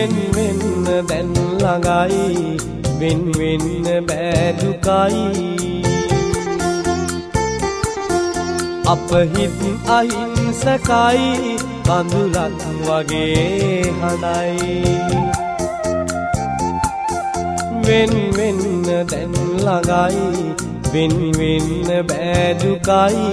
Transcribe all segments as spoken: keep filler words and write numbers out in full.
වෙන් වෙන්න දැන් ළඟයි වෙන් වෙන්න බෑ දුකයි අප හිත් අහිංසකයි කඳුලක් වගේ හඬයි වෙන් වෙන්න දැන් ළඟයි වෙන් වෙන්න බෑ දුකයි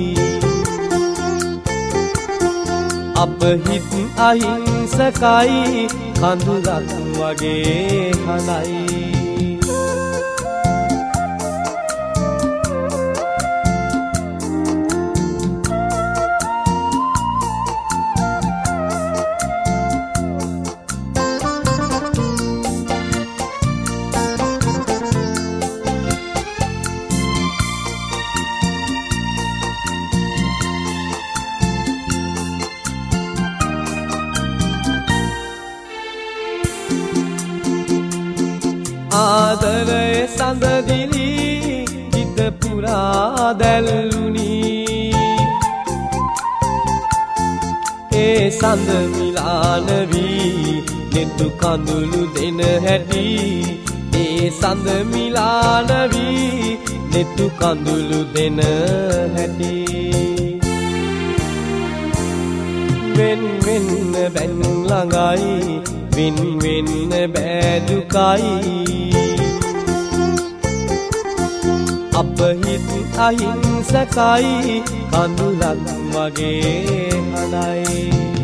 අප හිත් අහිංසකයි කඳුලක් වගේ හඬයි ආදරයේ සඳදිලි හිත පුරා දැල්ලුනි ඒ සඳ මිලාන වී නෙතු කඳුළු දෙන හැටි ඒ සඳ මිලාන වී නෙතු කඳුළු දෙන හැටි වෙන් වෙන්න බැන් ළඟයි වෙන් වෙන්න බෑ දුකයි අප හිත් අහිංසකයි කඳුලක් වගේ හඬයි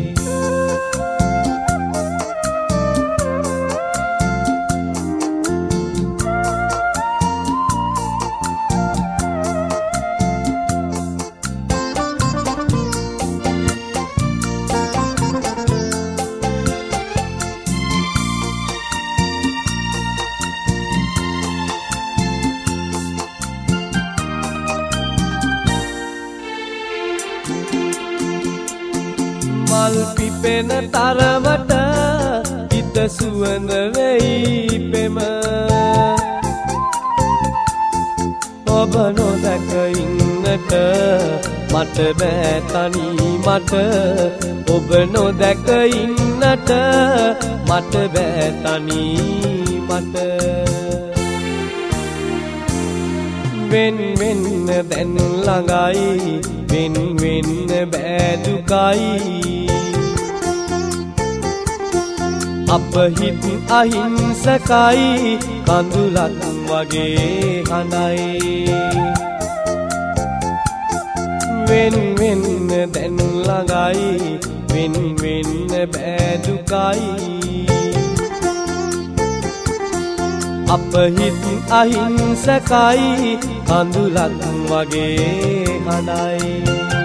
මල් පිපෙන තරමට හිත සුවඳ වෙයි පෙම ඔබ නොදැක ඉන්නට මට බෑ තනි මට ඔබ නොදැක ඉන්නට මට බෑ තනි මට වෙන් වෙන්න දැන් ළඟයි වෙන් වෙන්න බෑ දුකයි අප හිත් අහිංසකයි කඳුලක් වගේ හඬයි වෙන් වෙන්න දැන් ළඟයි වෙන් වෙන්න බෑ දුකයි අප හිත් අහිංසකයි කඳුලක් වගේ හඬයි